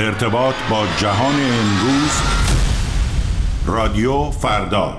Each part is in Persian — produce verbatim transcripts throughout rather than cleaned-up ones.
ارتباط با جهان امروز، رادیو فردا.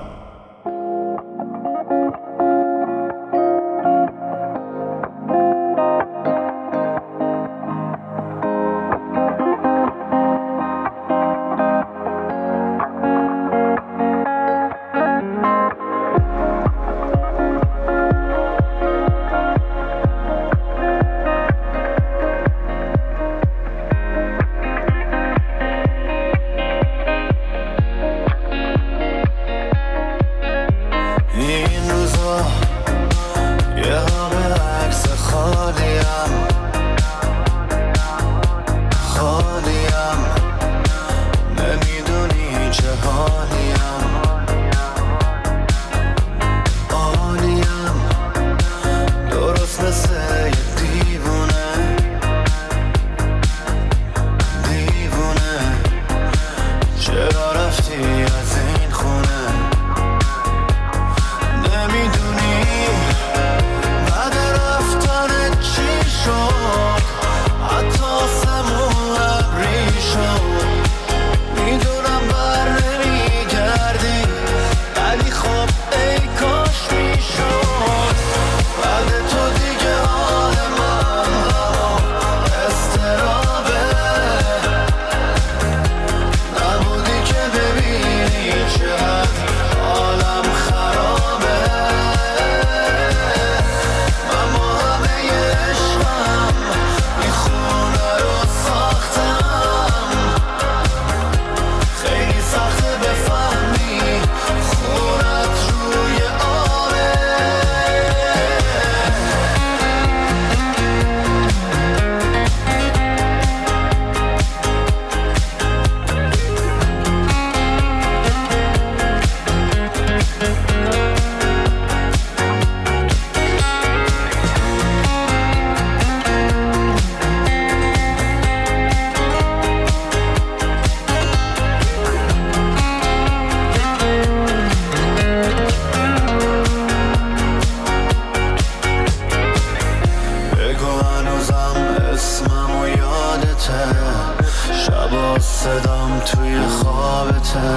صدام توی خوابته،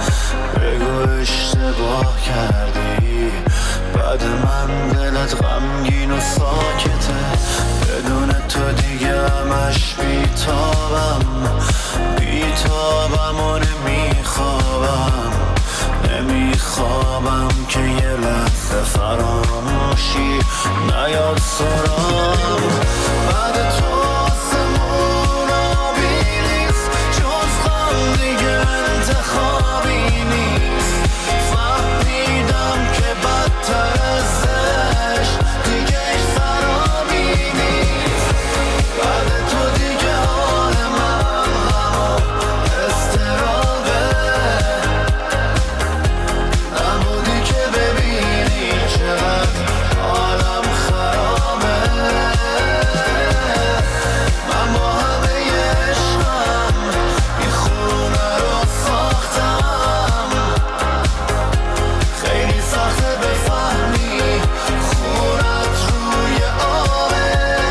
بگو اشتباه کردی، بعد من دلت غمگین و ساکته، بدون تو دیگه همش بیتابم، بیتابم و نمیخوابم، نمیخوابم که یه لحظه فراموشی نیاد سرام، بعد تو آسمون آبی نیست، جز غم دیگه انتخابی نیست، فهمیدم که بدتر ازش دیگه سرابی نیست، بعد تو دیگه حال من همون استرابه، نبودی که ببینی چقدر حالم خرابه، من با همه عشقم این خونه رو ساختم، خیلی سخته بفهمی خونت روی آبه.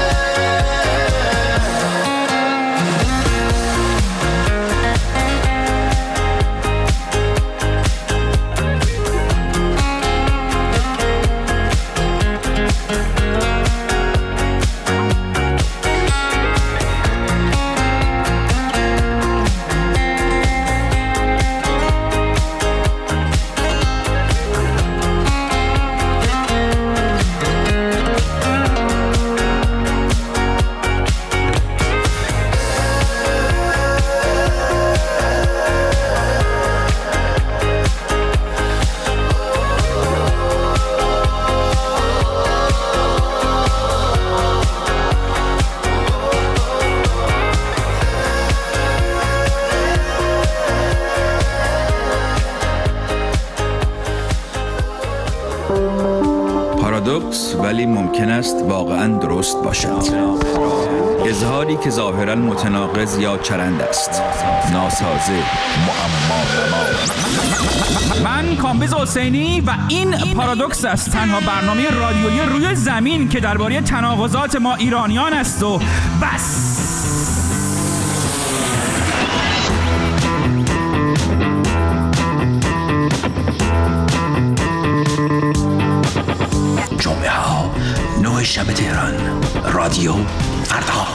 پارادوکس ولی ممکن است واقعاً درست باشد. اظهاری که ظاهراً متناقض یا چرند است، ناسازه، معما. من کامبیز حسینی و این پارادوکس است، تنها برنامه رادیویی روی زمین که درباره تناقضات ما ایرانیان است و بس. رادیو فردا.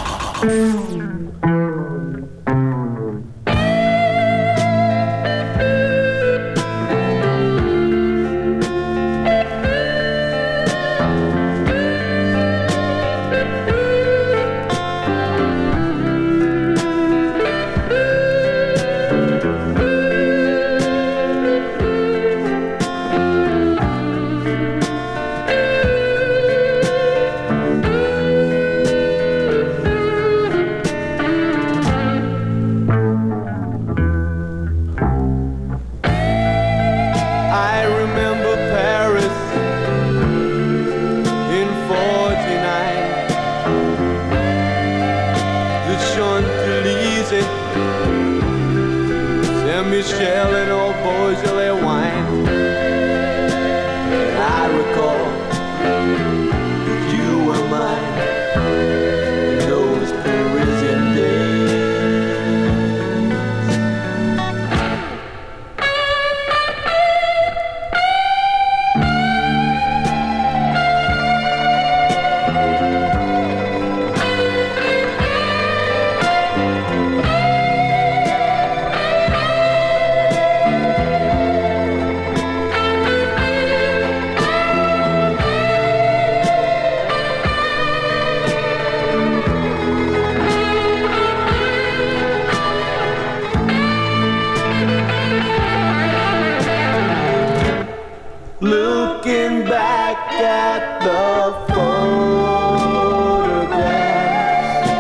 Michelle and old Beaujolais wine. And I recall that you were mine in those Parisian days. Looking back at the photographs,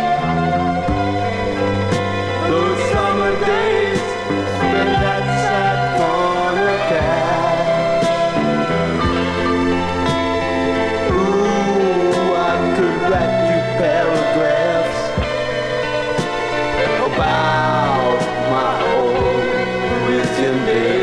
those summer days spent at Sat Corner Cash. Ooh, I could write you paragraphs about my old Parisian days.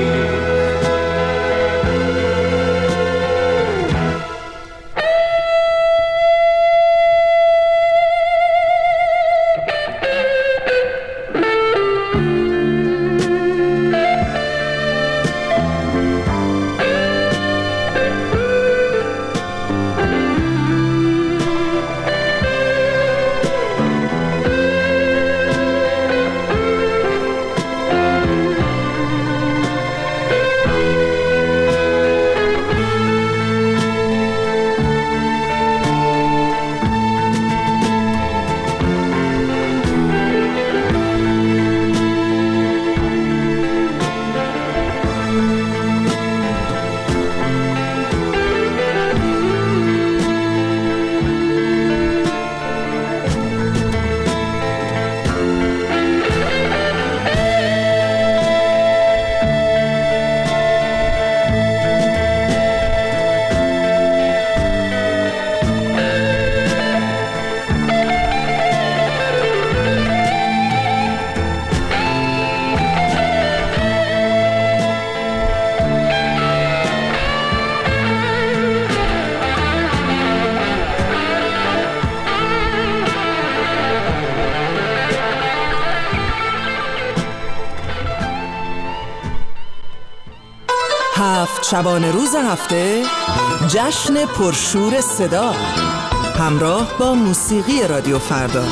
هفت شبانه روز هفته جشن پرشور صدا همراه با موسیقی رادیو فردا.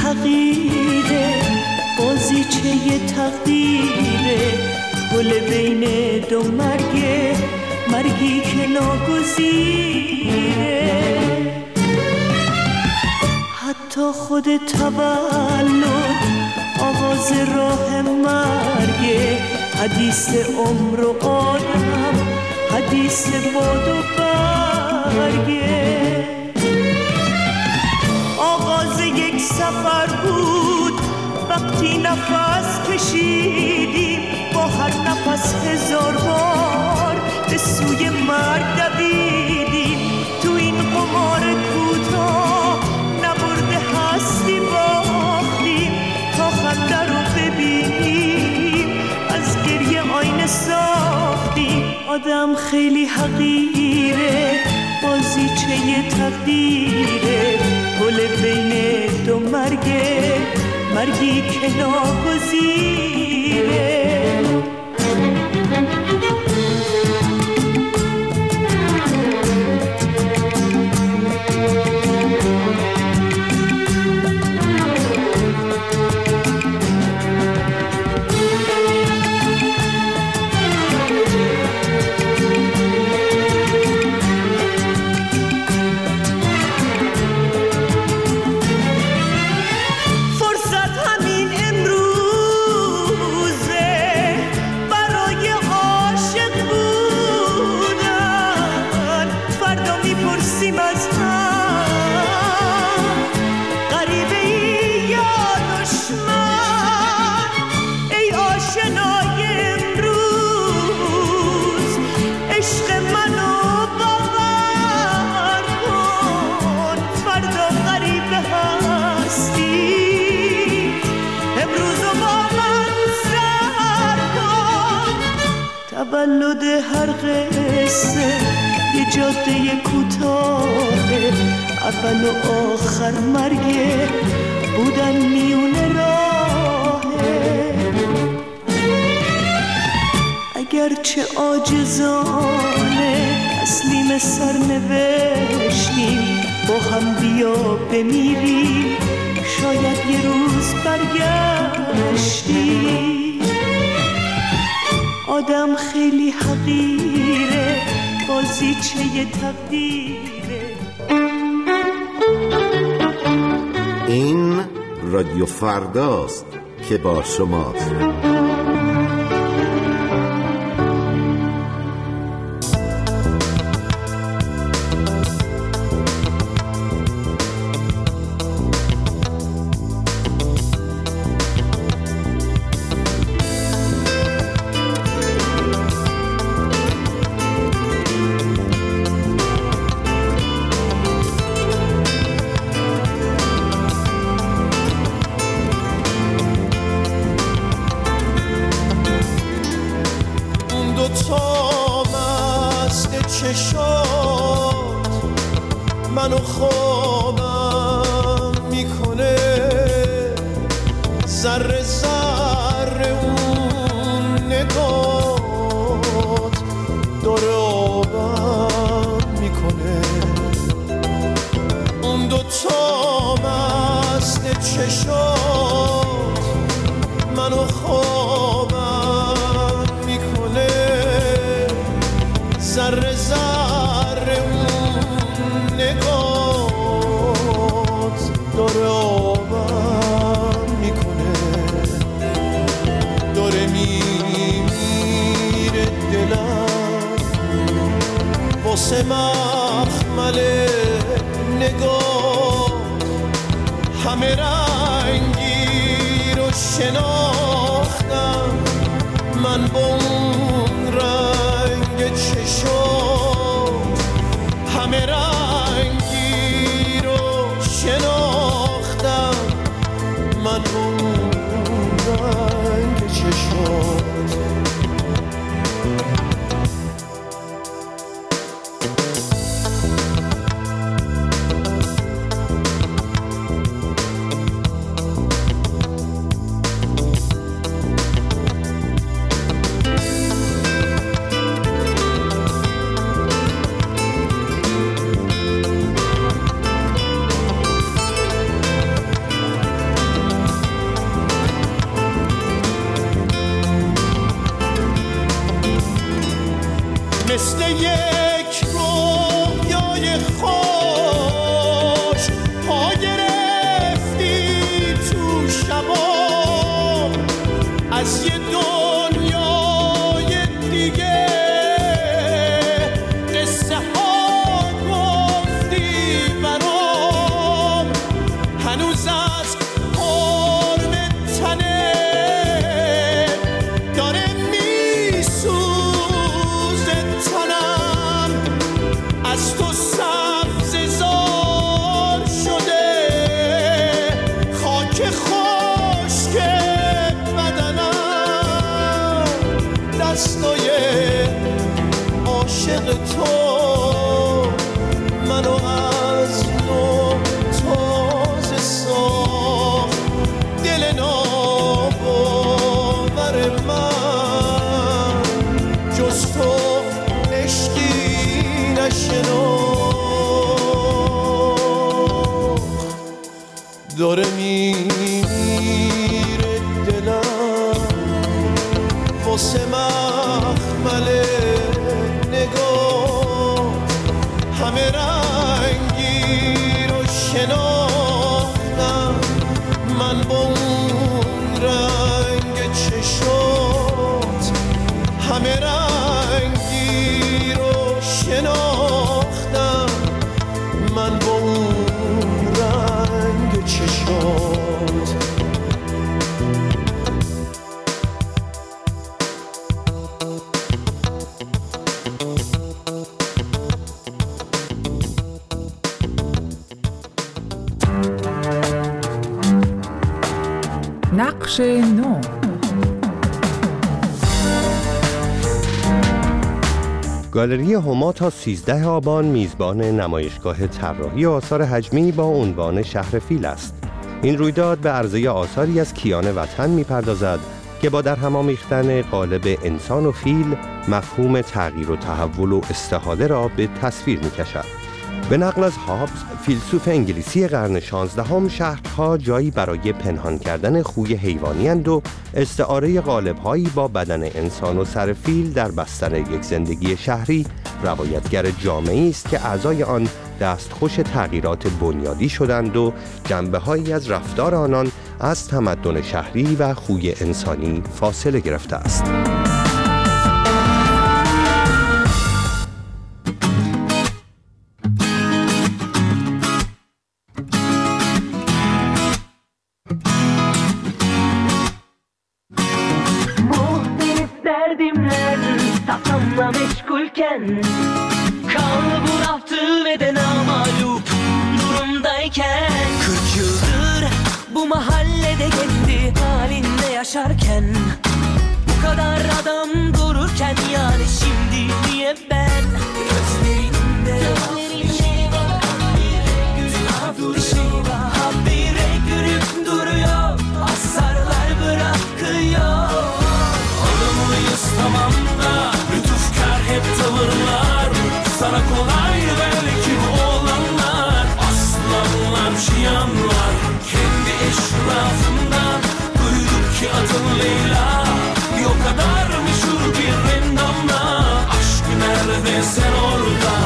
حقیره، بازیچه تقدیره، پل بین دو مرگه، مرگی که ناگزیره. حتی خود تولد آغاز راه مرگه، حدیث عمر و آدم، حدیث باد و برگه. آغاز یک سفر بود وقتی نفس کشیدیم، با هر نفس هزار بار به سوی مرگ دویدیم. تو این قمار کوتاه نبرده هستی باختیم، تا خنده رو ببینیم از گریه آینه ساختیم. آدم خیلی حقیره، بازیچه تقدیره، پل بین دو مرگه، مرگی که ناگزیره. تولد هر قصه یه جاده کوتاهه، اول و آخر مرگه، بودن میونه راهه. اگرچه عاجزانه تسلیم سرنوشتیم، با هم بیا بمیریم، شاید یه روز برگشتیم. آدم خیلی حقیره، بازیچه تقدیره. این رادیو فرداست که با شماست. منو خوابم میکنه، ذره ذره اون نگات داره آبم میکنه. اون دوتا مست چشات منو خوابم میکنه، ذره ذره اون نگات داره آبم میکنه. داره میمیره دلم واسه مخمل نگاه، همه رنگی رو شناختم من با اون رنگ چشم، همه رنگی رو شناختم من با اون رنگ چشم. شبا از یه دنیای دیگه قصه ها گفتی برام، هنوز از حرم تنه داره میسوزه تنم، از تو سبززار شده خاک خشک بدنم، دستای عاشق تو منو از نو تازه ساخت، دل ناباور من جز تو عشقی نشناخت. داره میمیره دلم واسه مخمل نگاه، همه رنگی رو شناختم من با اون رنگ چشات، همه رنگی رو شناختم من با اون رنگ چشات. نقش نو. گالری هما تا سیزده آبان میزبان نمایشگاه طراحی آثار حجمی با عنوان شهر فیل است. این رویداد به عرضه آثاری از کیان وطن میپردازد که با در هم آمیختن قالب انسان و فیل مفهوم تغییر و تحول و استحاله را به تصویر میکشد. به نقل از هابز، فیلسوف انگلیسی قرن شانزدهم، شهرها جایی برای پنهان کردن خوی حیوانی اند و استعاره قالب‌هایی با بدن انسان و سر فیل در بستر یک زندگی شهری روایتگر جامعه‌ای است که اعضای آن دستخوش تغییرات بنیادی شدند و جنبه‌هایی از رفتار آنان از تمدن شهری و خوی انسانی فاصله گرفته است. meşgulken kalbur altı ve de namalup durumdayken kırk yıldır bu mahallede kendi halinde yaşarken bu kadar adam dururken yani şimdi niye ben gözlerinde bir şey var, bir şey var, habire gülüp duruyor, asarlar bırakıyor. Olur muyuz tamam da lütufkar hep tavırlar, sana kolay belki bu olanlar, aslanlar şiyanlar kendi eşrafından duyduk ki adın Leyla, bir o kadar meşhur bir endamla, aşk nerede sen orada?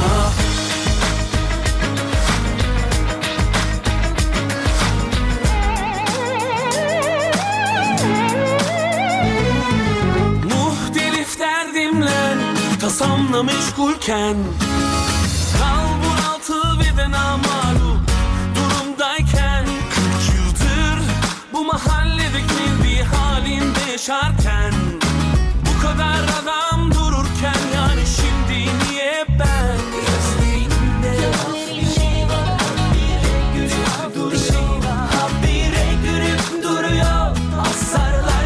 Muhtelif derdimle tasamla meşgulken kalbur altı ve de namalup durumdayken kırk yıldır bu mahalledeki bir halinde yaşarken bu kadar adam dururken yani şimdi niye ben gözlerinde bir şey var, habire gülüp duruyor, habire gülüp duruyor, asarlar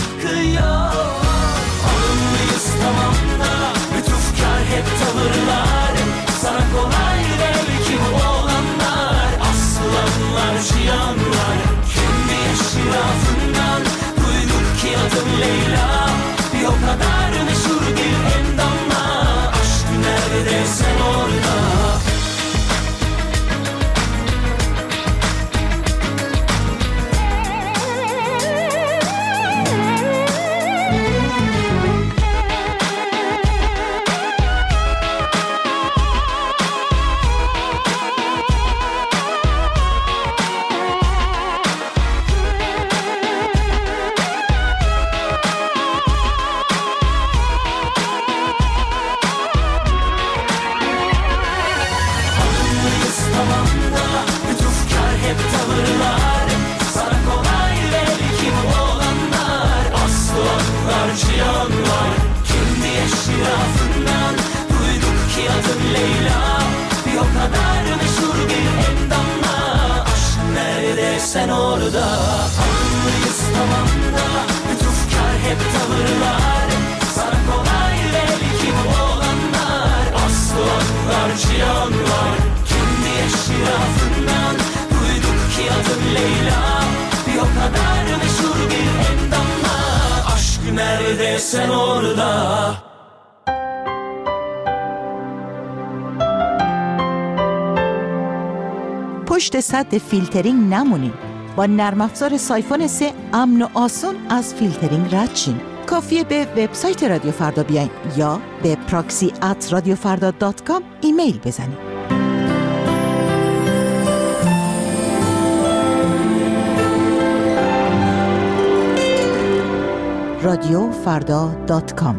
bırakıyor. Alımlıyız tamam da lütufkar hep tavırlar, sen orada. Anlıyız tamam da lütufkar hep tavırlar. Sana kolay belki bu olanlar. Aslı onlar cihanlar. Kendi eşrafından duyduk ki adın Leyla. Bir o kadar meşhur bir endamla. Aşk nerede sen orada. پشت سد فیلترینگ نمونین. با نرم افزار سایفون سه امن و آسون از فیلترینگ رد شین. کافیه به وبسایت رادیو فردا بیاین یا به پراکسی ات رادیو فردا دات کام ایمیل بزنین. رادیو فردا دات کام.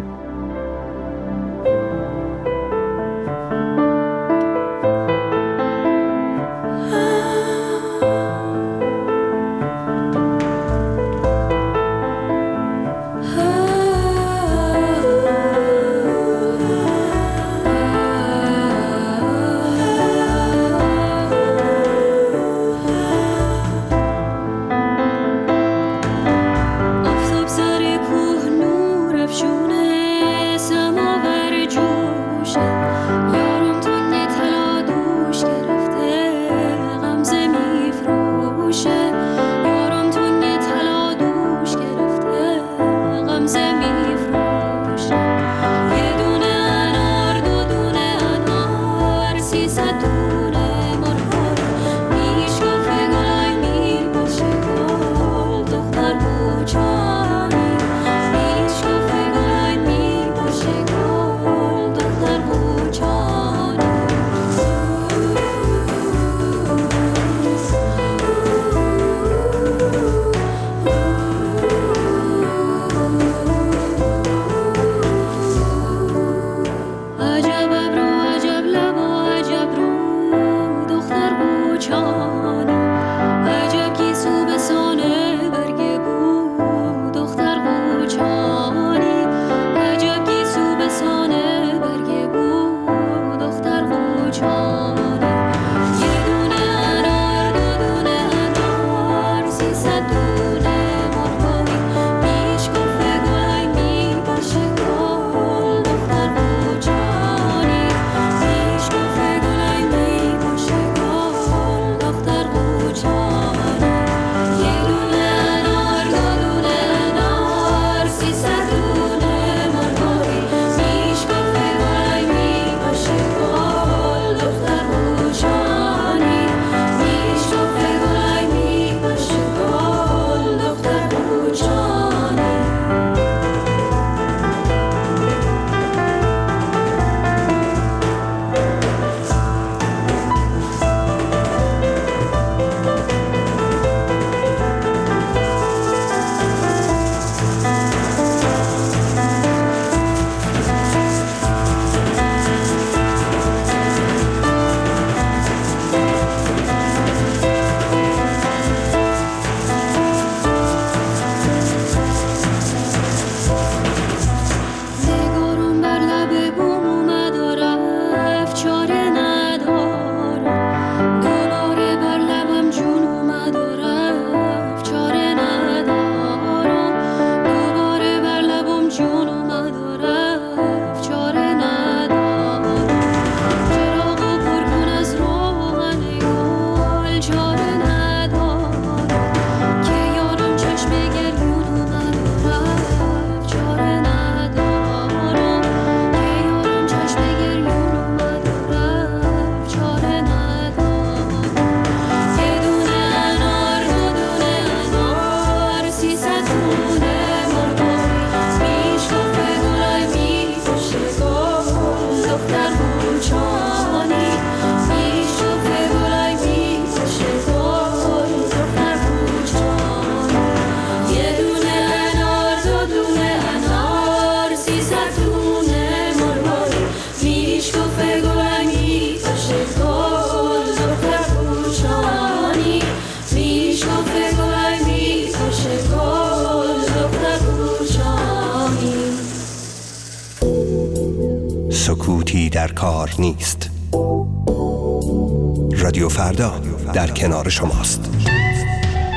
سکوتی در کار نیست. رادیو فردا در کنار شماست.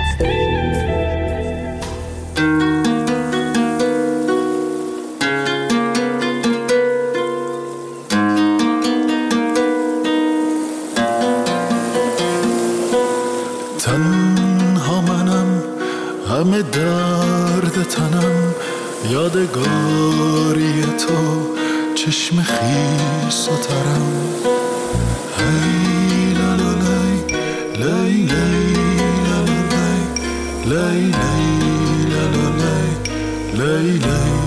تنها منم، همه درد تنم، یادگاری تو چشم خیس و ترم. هی لا لا لی لی لی لا لا لی لی لی لا لا لی لی لی.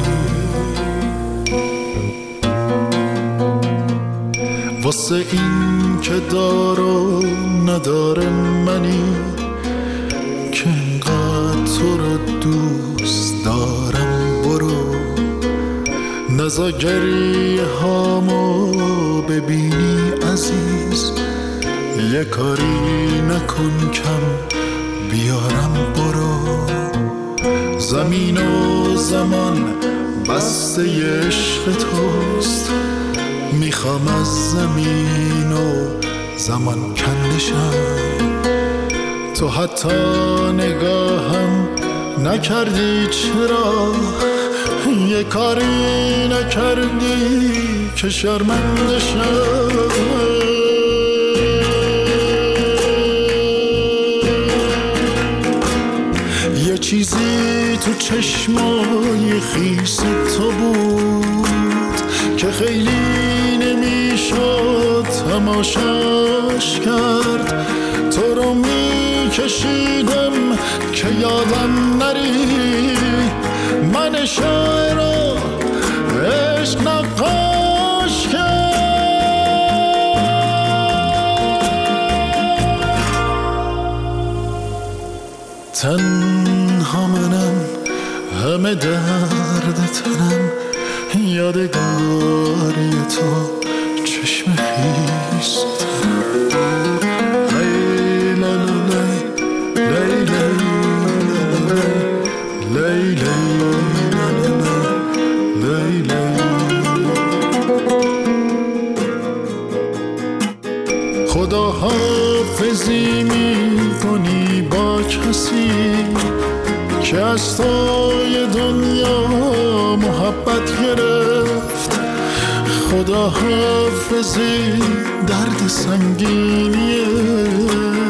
واسه این که دار و نداره منی که انقدر تو رو دوست دارم، برو نزا گریه هامو ببینی عزیز، یه کاری نکن کم بیارم، برو زمین و زمان بسته عشق توست، میخوام از زمین و زمان کندشم. تو حتی نگاهم نکردی، چرا یه کاری نکردی که شرمنده شم. یه چیزی تو چشمای خیس تو بود که خیلی نمیشد تماشاش کرد. تو رو میکشیدم که یادم نری، من شاعر رو عشق نقاش کرد. تنها منم، همه درد تنم، یادگاری تو چشم خیس ترم. هی لا لا لی لی لی لی لی لی. خدا حافظی میکنی با کسی که از توی دنیا محبت گرفت. خدا حافظی درد سنگینیه